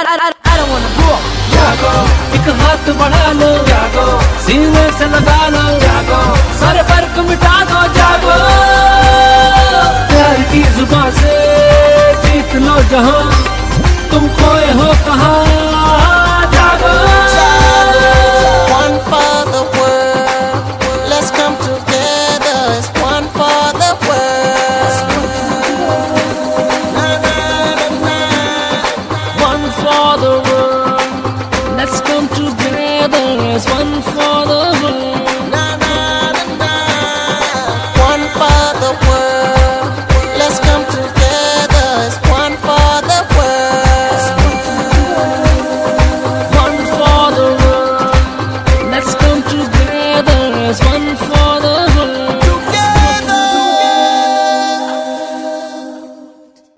I don't wanna go. जागो, एक हाथ बढ़ा लो, जागो, सीने से लगा लो, जागो, सारे फर्क मिटा दो, जागो, प्यार की जुबान से जीत लो जहां, तुम खोए हो कहां, जागो, one for the world, let's come together, it's one for the world, One for the world. Let's come together as one.